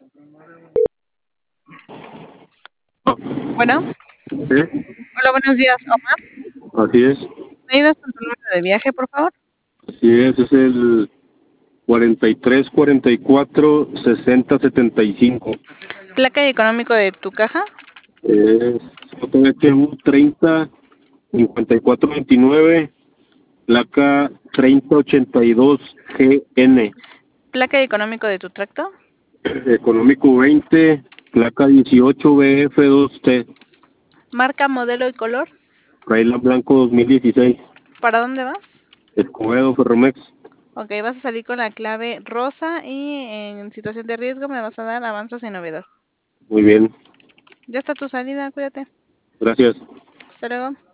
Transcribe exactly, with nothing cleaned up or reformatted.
Bueno, Sí, hola, buenos días, Omar. así es, ¿Me ayudas con tu número de viaje, por favor? así es, es el cuarenta y tres, cuarenta y cuatro, sesenta, setenta y cinco. Placa y económico de tu caja. Es J H U treinta, cincuenta y cuatro veintinueve, placa treinta ochenta y dos G N. Placa y económico de tu tracto. Económico veinte, placa dieciocho B F dos T. Marca, modelo y color. Raila Blanco dos mil dieciséis. ¿Para dónde vas? Escobedo Ferromex. Ok, vas a salir con la clave rosa y en situación de riesgo me vas a dar avanza sin novedad. Muy bien, Ya está tu salida, cuídate. gracias. Hasta luego.